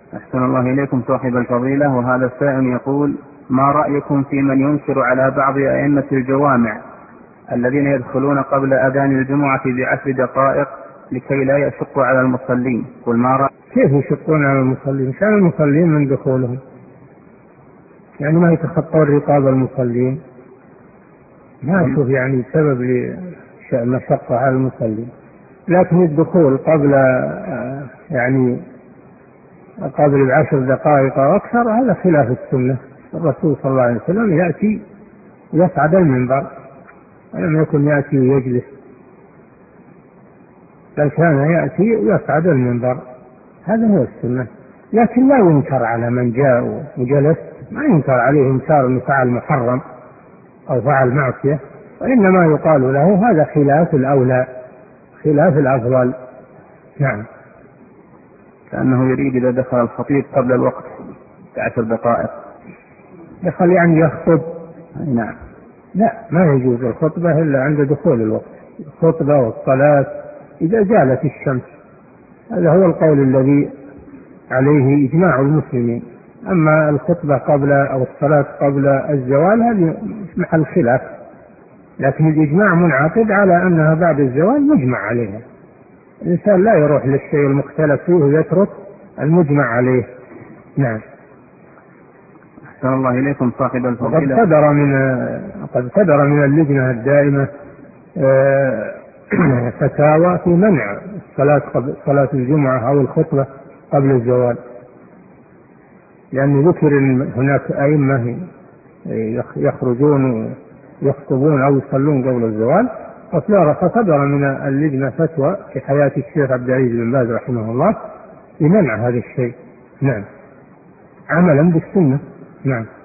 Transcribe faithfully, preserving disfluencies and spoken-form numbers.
أحسن الله إليكم صاحب الفضيلة. وهذا السائل يقول: ما رأيكم في من ينكر على بعض أئمة الجوامع الذين يدخلون قبل أذان الجمعة بعشر دقائق لكي لا يشق على المصلين؟ قل ما رأيكم؟ كيف يشقون على المصلين؟ كان المصلين من دخولهم، يعني ما يتخطون رقاب المصلين، ما أشوف يعني سبب للمشقة على المصلين. لكن الدخول قبل يعني قبل العشر دقائق أو أكثر هذا خلاف السنة. الرسول صلى الله عليه وسلم يأتي يصعد المنبر، ولم يكن يأتي ويجلس، بل كان يأتي يصعد المنبر، هذا هو السنة. لكن لا ينكر على من جاء وجلس، ما ينكر عليه إنكار أنه فعل محرم أو فعل معصية، وإنما يقال له هذا خلاف الأولى، خلاف الأفضل. نعم. كأنه يريد إذا دخل الخطيب قبل الوقت بعشر دقائق دخل يعني يخطب. نعم. لا، ما يجوز الخطبة إلا عند دخول الوقت، الخطبة والصلاة إذا زالت الشمس، هذا هو القول الذي عليه إجماع المسلمين. أما الخطبة قبل أو الصلاة قبل الزوال هذه محل خلاف، لكن الإجماع منعقد على أنها بعد الزوال مجمع عليها. الإنسان لا يروح للشيء المختلف فيه ويترك المجمع عليه. نعم. أحسن الله إليكم صاحب الفضيلة. قد صدر من قد صدر من اللجنة الدائمة فتاوى في منع الصلاة قبل صلاة الجمعة أو الخطبة قبل الزوال، لأن ذكر هناك أئمة يخرجون يخطبون أو يصلون قبل الزوال، فصدر من اللجنة فتوى في حياة الشيخ عبد العزيز بن باز رحمه الله بمنع هذا الشيء. نعم، عملا بالسنة. نعم.